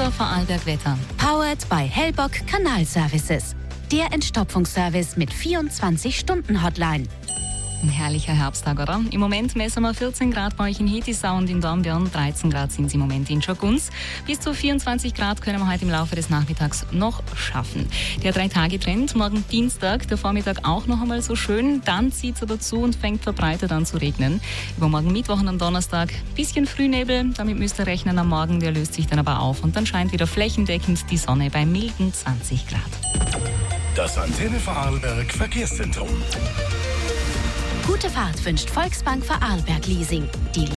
unser Vorarlberg-Wetter. Powered by Hellbock Kanalservices. Der Entstopfungsservice mit 24-Stunden-Hotline. Ein herrlicher Herbsttag, oder? Im Moment messen wir 14 Grad bei euch in Hetisau und in Dornbirn. 13 Grad sind es im Moment in Schogunz. Bis zu 24 Grad können wir heute im Laufe des Nachmittags noch schaffen. Der 3-Tage-Trend, morgen Dienstag, der Vormittag auch noch einmal so schön. Dann zieht es aber zu und fängt verbreitet an zu regnen. Übermorgen Mittwoch und am Donnerstag bisschen Frühnebel. Damit müsst ihr rechnen am Morgen, der löst sich dann aber auf. Und dann scheint wieder flächendeckend die Sonne bei milden 20 Grad. Das Antenne Vorarlberg Verkehrszentrum. Gute Fahrt wünscht Volksbank Vorarlberg Leasing. Die